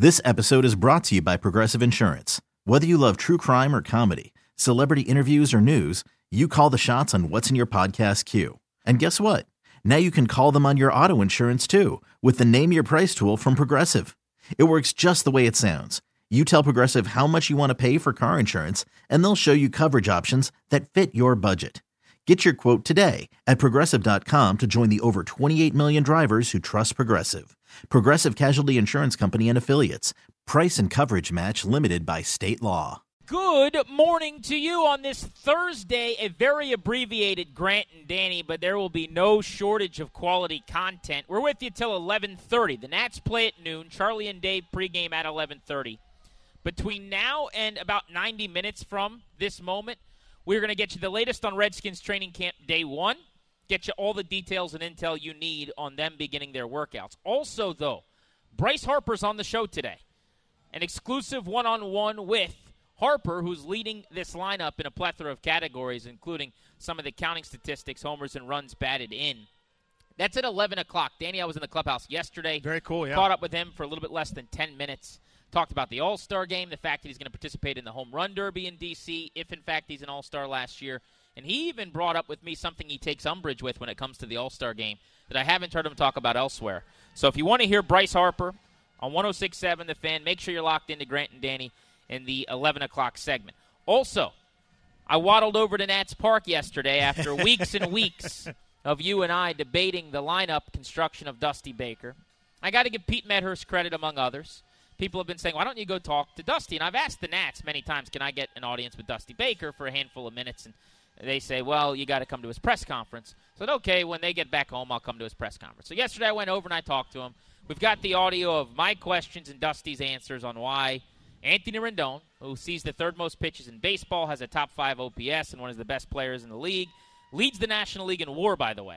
This episode is brought to you by Progressive Insurance. Whether you love true crime or comedy, celebrity interviews or news, you call the shots on what's in your podcast queue. And guess what? Now you can call them on your auto insurance too with the Name Your Price tool from Progressive. It works just the way it sounds. You tell Progressive how much you want to pay for car insurance, and they'll show you coverage options that fit your budget. Get your quote today at Progressive.com to join the over 28 million drivers who trust Progressive. Progressive Casualty Insurance Company and Affiliates. Price and coverage match limited by state law. Good morning to you on this Thursday, a very abbreviated Grant and Danny, but there will be no shortage of quality content. We're with you till 11:30. The Nats play at noon. Charlie and Dave pregame at 11:30. Between now and about 90 minutes from this moment, we're going to get you the latest on Redskins training camp day one, get you all the details and intel you need on them beginning their workouts. Also, though, Bryce Harper's on the show today. An exclusive one-on-one with Harper, who's leading this lineup in a plethora of categories, including some of the counting statistics, homers and runs batted in. That's at 11 o'clock. Danny, I was in the clubhouse yesterday. Very cool, yeah. Caught up with him for a little bit less than 10 minutes. Talked about the All-Star game, the fact that he's going to participate in the Home Run Derby in D.C., if, in fact, he's an All-Star last year. And he even brought up with me something he takes umbrage with when it comes to the All-Star game that I haven't heard him talk about elsewhere. So if you want to hear Bryce Harper on 106.7 The Fan, make sure you're locked into Grant and Danny in the 11 o'clock segment. Also, I waddled over to Nats Park yesterday after weeks and weeks of you and I debating the lineup construction of Dusty Baker. I got to give Pete Medhurst credit, among others. People have been saying, why don't you go talk to Dusty? And I've asked the Nats many times, can I get an audience with Dusty Baker for a handful of minutes? And they say, well, you got to come to his press conference. So I said, okay, when they get back home, I'll come to his press conference. So yesterday I went over and I talked to him. We've got the audio of my questions and Dusty's answers on why Anthony Rendon, who sees the third most pitches in baseball, has a top 5 OPS and one of the best players in the league, leads the National League in WAR, by the way,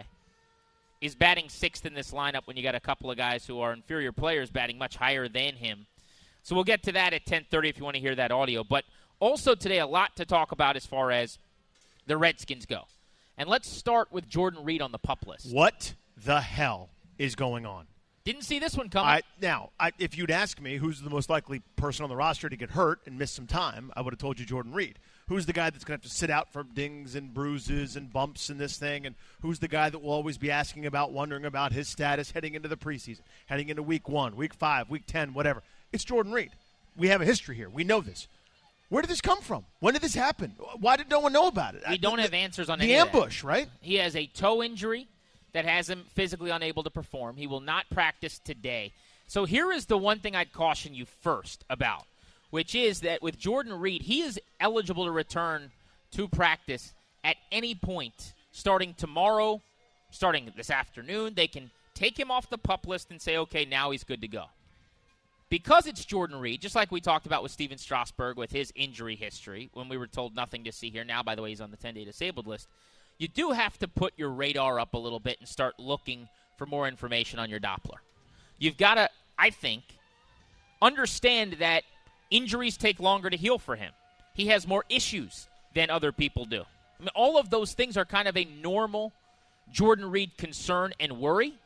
is batting sixth in this lineup when you got a couple of guys who are inferior players batting much higher than him. So we'll get to that at 10:30 if you want to hear that audio. But also today, a lot to talk about as far as the Redskins go. And let's start with Jordan Reed on the PUP list. What the hell is going on? Didn't see this one coming. If you'd ask me who's the most likely person on the roster to get hurt and miss some time, I would have told you Jordan Reed. Who's the guy that's going to have to sit out for dings and bruises and bumps in this thing? And who's the guy that will always be asking about, wondering about his status heading into the preseason, heading into week 1, week 5, week 10, whatever? It's Jordan Reed. We have a history here. We know this. Where did this come from? When did this happen? Why did no one know about it? We don't have answers on the any ambush, of that. right? He has a toe injury that has him physically unable to perform. He will not practice today. So here is the one thing I'd caution you first about, which is that with Jordan Reed, he is eligible to return to practice at any point starting tomorrow, starting this afternoon. They can take him off the PUP list and say, okay, now he's good to go. Because it's Jordan Reed, just like we talked about with Steven Strasburg with his injury history, when we were told nothing to see here. Now, by the way, he's on the 10-day disabled list. You do have to put your radar up a little bit and start looking for more information on your Doppler. You've got to, I think, understand that injuries take longer to heal for him. He has more issues than other people do. I mean, all of those things are kind of a normal Jordan Reed concern and worry.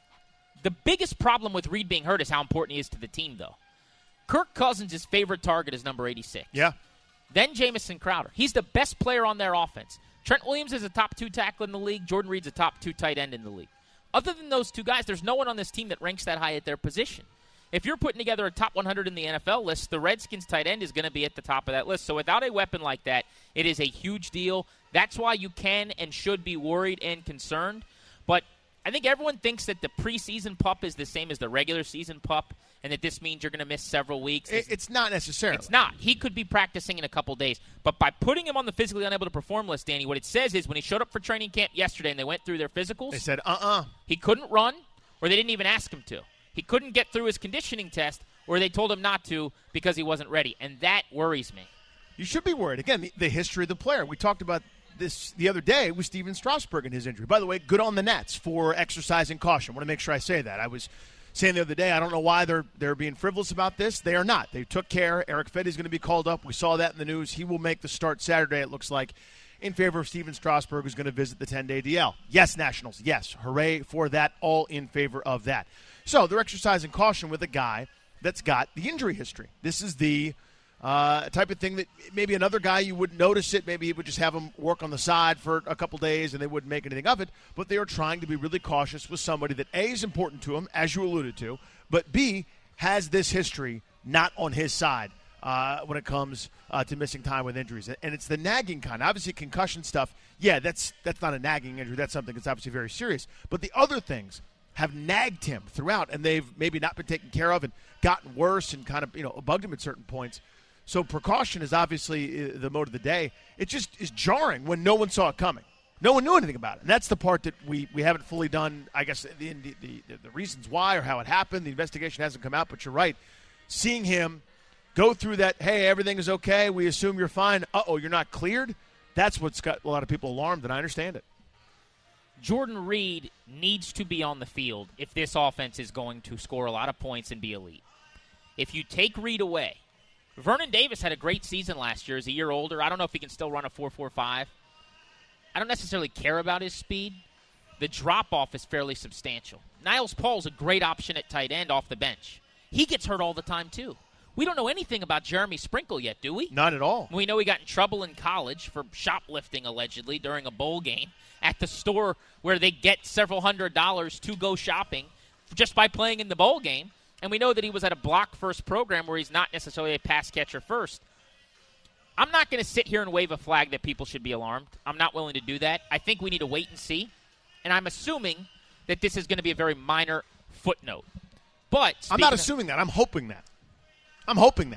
The biggest problem with Reed being hurt is how important he is to the team, though. Kirk Cousins' favorite target is number 86. Yeah. Then Jamison Crowder. He's the best player on their offense. Trent Williams is a top 2 tackler in the league. Jordan Reed's a top 2 tight end in the league. Other than those two guys, there's no one on this team that ranks that high at their position. If you're putting together a top 100 in the NFL list, the Redskins tight end is going to be at the top of that list. So without a weapon like that, it is a huge deal. That's why you can and should be worried and concerned. But I think everyone thinks that the preseason PUP is the same as the regular season PUP, and that this means you're going to miss several weeks. It's not necessarily. It's not. He could be practicing in a couple days. But by putting him on the physically unable to perform list, Danny, what it says is when he showed up for training camp yesterday and they went through their physicals, they said, he couldn't run, or they didn't even ask him to. He couldn't get through his conditioning test, or they told him not to because he wasn't ready. And that worries me. You should be worried. Again, the history of the player. We talked about this the other day with Steven Strasburg and his injury. By the way, good on the Nats for exercising caution. I want to make sure I say that. I was saying the other day, I don't know why they're being frivolous about this. They are not. They took care. Eric Fedde's going to be called up. We saw that in the news. He will make the start Saturday, it looks like, in favor of Steven Strasburg, who's going to visit the 10-day DL. Yes, Nationals. Yes. Hooray for that. All in favor of that. So they're exercising caution with a guy that's got the injury history. This is the type of thing that maybe another guy you wouldn't notice it. Maybe he would just have him work on the side for a couple days and they wouldn't make anything of it. But they are trying to be really cautious with somebody that, A, is important to him, as you alluded to, but B, has this history not on his side when it comes to missing time with injuries. And it's the nagging kind. Obviously, concussion stuff, yeah, that's not a nagging injury. That's something that's obviously very serious. But the other things have nagged him throughout, and they've maybe not been taken care of and gotten worse and kind of bugged him at certain points. So precaution is obviously the mode of the day. It just is jarring when no one saw it coming. No one knew anything about it. And that's the part that we haven't fully done, I guess, the reasons why or how it happened. The investigation hasn't come out, but you're right. Seeing him go through that, hey, everything is okay, we assume you're fine, you're not cleared, that's what's got a lot of people alarmed, and I understand it. Jordan Reed needs to be on the field if this offense is going to score a lot of points and be elite. If you take Reed away, Vernon Davis had a great season last year as a year older. I don't know if he can still run a 4.45. I don't necessarily care about his speed. The drop-off is fairly substantial. Niles Paul's a great option at tight end off the bench. He gets hurt all the time, too. We don't know anything about Jeremy Sprinkle yet, do we? Not at all. We know he got in trouble in college for shoplifting, allegedly, during a bowl game at the store where they get several $100s to go shopping just by playing in the bowl game. And we know that he was at a block-first program where he's not necessarily a pass catcher first. I'm not going to sit here and wave a flag that people should be alarmed. I'm not willing to do that. I think we need to wait and see. And I'm assuming that this is going to be a very minor footnote. But I'm not assuming that. I'm hoping that. I'm hoping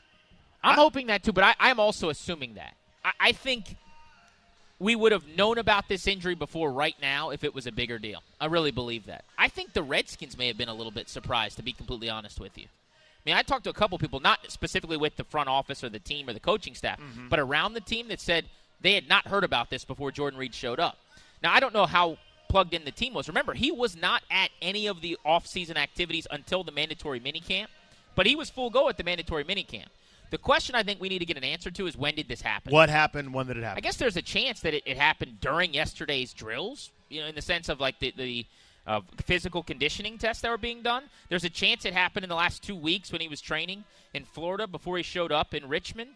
that, too, but I'm also assuming that. I think we would have known about this injury before right now if it was a bigger deal. I really believe that. I think the Redskins may have been a little bit surprised, to be completely honest with you. I mean, I talked to a couple people, not specifically with the front office or the team or the coaching staff, but around the team that said they had not heard about this before Jordan Reed showed up. Now, I don't know how plugged in the team was. Remember, he was not at any of the off-season activities until the mandatory minicamp, but he was full go at the mandatory minicamp. The question I think we need to get an answer to is, when did this happen? What happened? When did it happen? I guess there's a chance that it happened during yesterday's drills, in the sense of like the physical conditioning tests that were being done. There's a chance it happened in the last 2 weeks when he was training in Florida before he showed up in Richmond.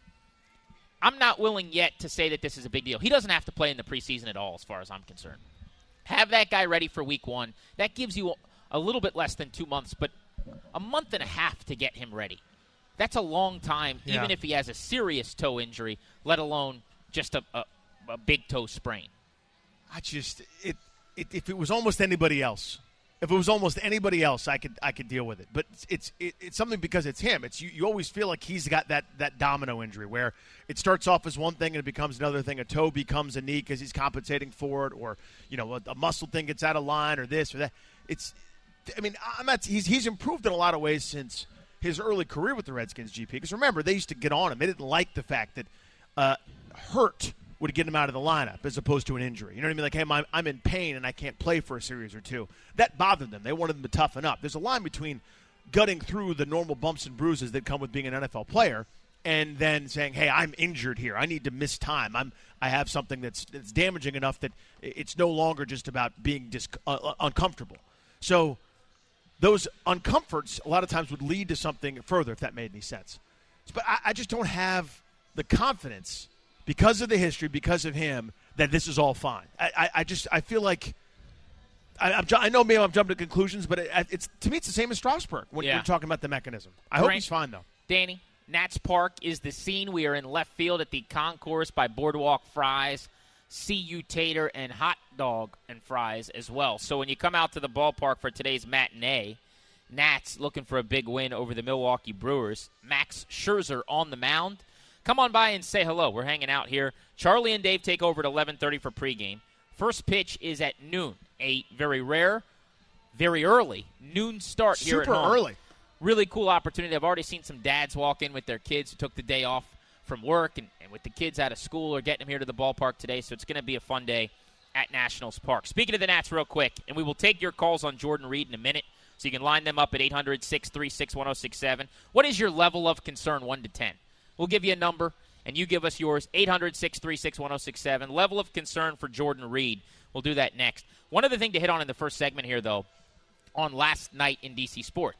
I'm not willing yet to say that this is a big deal. He doesn't have to play in the preseason at all as far as I'm concerned. Have that guy ready for week 1. That gives you a little bit less than 2 months, but a month and a half to get him ready. That's a long time, even if he has a serious toe injury, let alone just a big toe sprain. If it was almost anybody else, I could deal with it. But it's something because it's him. It's you always feel like he's got that domino injury where it starts off as one thing and it becomes another thing. A toe becomes a knee because he's compensating for it, or a muscle thing gets out of line, or this or that. He's improved in a lot of ways since his early career with the Redskins, GP. Because remember, they used to get on him. They didn't like the fact that hurt would get him out of the lineup as opposed to an injury. You know what I mean? Like, hey, I'm in pain and I can't play for a series or two. That bothered them. They wanted them to toughen up. There's a line between gutting through the normal bumps and bruises that come with being an NFL player and then saying, hey, I'm injured here. I need to miss time. I have something that's damaging enough that it's no longer just about being uncomfortable. So those uncomforts a lot of times would lead to something further, if that made any sense. But I just don't have the confidence because of the history, because of him, that this is all fine. I feel like I know maybe I'm jumping to conclusions, but it's to me it's the same as Strasburg when you're talking about the mechanism. I hope he's fine, though. Danny, Nats Park is the scene. We are in left field at the concourse by Boardwalk Fries, CU Tater, and Hot Dog and Fries as well. So when you come out to the ballpark for today's matinee, Nats looking for a big win over the Milwaukee Brewers. Max Scherzer on the mound. Come on by and say hello. We're hanging out here. Charlie and Dave take over at 11:30 for pregame. First pitch is at noon. A very rare, very early noon start here at home. Super early. Really cool opportunity. I've already seen some dads walk in with their kids who took the day off from work and with the kids out of school or getting them here to the ballpark today. So it's going to be a fun day at Nationals Park. Speaking of the Nats real quick, and we will take your calls on Jordan Reed in a minute, so you can line them up at 800-636-1067. What is your level of concern, 1 to 10? We'll give you a number, and you give us yours, 800-636-1067. Level of concern for Jordan Reed. We'll do that next. One other thing to hit on in the first segment here, though, on last night in DC sports.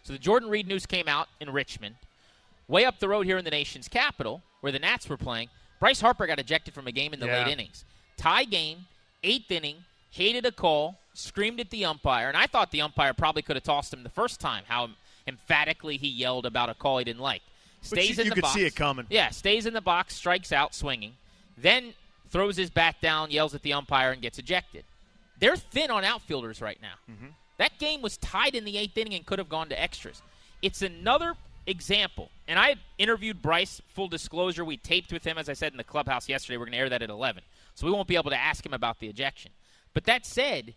So the Jordan Reed news came out in Richmond. Way up the road here in the nation's capital, where the Nats were playing, Bryce Harper got ejected from a game in the late innings. Tie game, 8th inning, hated a call, screamed at the umpire, and I thought the umpire probably could have tossed him the first time, how emphatically he yelled about a call he didn't like. Stays in the box. You could see it coming. Yeah, stays in the box, strikes out swinging, then throws his bat down, yells at the umpire, and gets ejected. They're thin on outfielders right now. Mm-hmm. That game was tied in the 8th inning and could have gone to extras. It's another example, and I interviewed Bryce, full disclosure. We taped with him, as I said, in the clubhouse yesterday. We're going to air that at 11, so we won't be able to ask him about the ejection. But that said,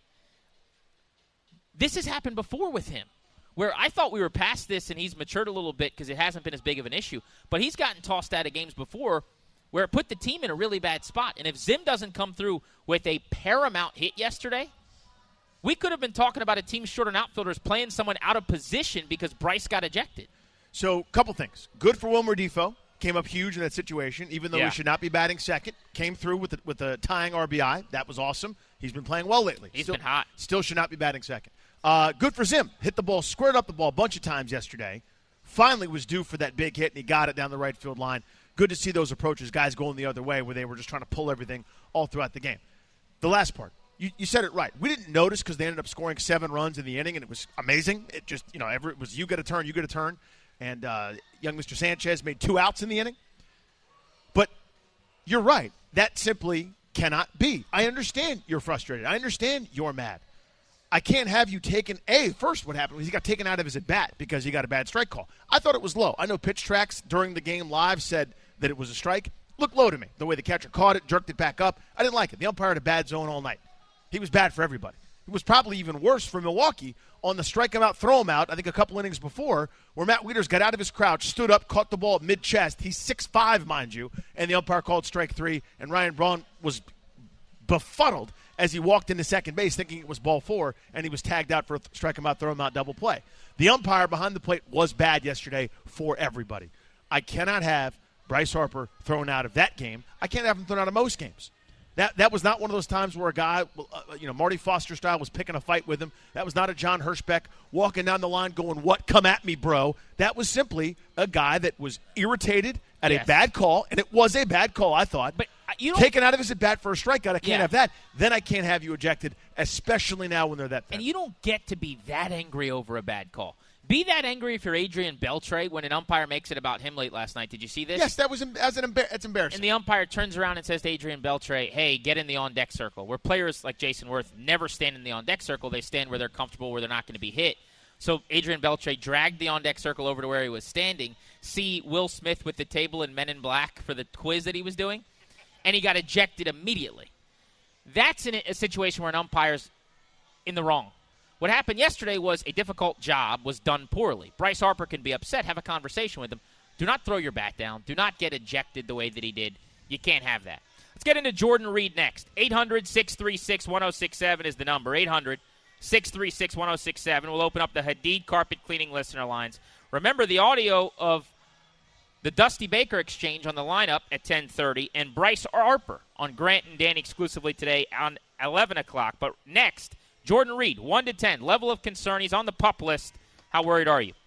this has happened before with him, where I thought we were past this and he's matured a little bit because it hasn't been as big of an issue. But he's gotten tossed out of games before where it put the team in a really bad spot. And if Zim doesn't come through with a paramount hit yesterday, we could have been talking about a team short on outfielders playing someone out of position because Bryce got ejected. So, couple things. Good for Wilmer Difo. Came up huge in that situation, even though he should not be batting second. Came through with a tying RBI. That was awesome. He's been playing well lately. He's been hot. Still should not be batting second. Good for Zim. Hit the ball, squared up the ball a bunch of times yesterday. Finally was due for that big hit, and he got it down the right field line. Good to see those approaches, guys going the other way where they were just trying to pull everything all throughout the game. The last part, you said it right. We didn't notice because they ended up scoring 7 runs in the inning, and it was amazing. It just, it was you get a turn. And young Mr. Sanchez made 2 outs in the inning. But you're right. That simply cannot be. I understand you're frustrated. I understand you're mad. I can't have you taken – first what happened was he got taken out of his at-bat because he got a bad strike call. I thought it was low. I know Pitch Tracks during the game live said that it was a strike. Looked low to me. The way the catcher caught it, jerked it back up. I didn't like it. The umpire had a bad zone all night. He was bad for everybody. It was probably even worse for Milwaukee on the strike him out, throw him out, I think a couple innings before, where Matt Wieters got out of his crouch, stood up, caught the ball at mid-chest. He's 6'5", mind you, and the umpire called strike 3, and Ryan Braun was befuddled as he walked into second base thinking it was ball 4, and he was tagged out for a strike him out, throw him out double play. The umpire behind the plate was bad yesterday for everybody. I cannot have Bryce Harper thrown out of that game. I can't have him thrown out of most games. That was not one of those times where a guy, Marty Foster style, was picking a fight with him. That was not a John Hirschbeck walking down the line going, "What? Come at me, bro." That was simply a guy that was irritated at a bad call, and it was a bad call, I thought. But taken out of his at-bat for a strikeout, I can't have that. Then I can't have you ejected, especially now when they're that thin. And you don't get to be that angry over a bad call. Be that angry if you're Adrian Beltre when an umpire makes it about him late last night. Did you see this? Yes, that's embarrassing. And the umpire turns around and says to Adrian Beltre, "Hey, get in the on-deck circle." Where players like Jason Worth never stand in the on-deck circle. They stand where they're comfortable, where they're not going to be hit. So Adrian Beltre dragged the on-deck circle over to where he was standing. See Will Smith with the table in Men in Black for the quiz that he was doing, and he got ejected immediately. That's in a situation where an umpire's in the wrong. What happened yesterday was a difficult job was done poorly. Bryce Harper can be upset. Have a conversation with him. Do not throw your bat down. Do not get ejected the way that he did. You can't have that. Let's get into Jordan Reed next. 800-636-1067 is the number. 800-636-1067. We'll open up the Hadid Carpet Cleaning listener lines. Remember the audio of the Dusty Baker exchange on the lineup at 10:30 and Bryce Harper on Grant and Danny exclusively today on 11 o'clock. But next, Jordan Reed, 1 to 10, level of concern. He's on the PUP list. How worried are you?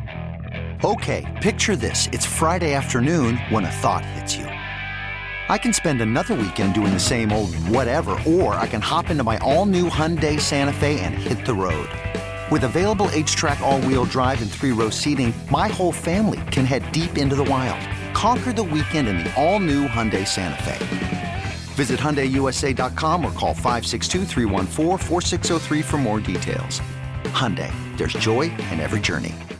Okay, picture this. It's Friday afternoon when a thought hits you. I can spend another weekend doing the same old whatever, or I can hop into my all-new Hyundai Santa Fe and hit the road. With available H-Track all-wheel drive and 3-row seating, my whole family can head deep into the wild. Conquer the weekend in the all-new Hyundai Santa Fe. Visit HyundaiUSA.com or call 562-314-4603 for more details. Hyundai, there's joy in every journey.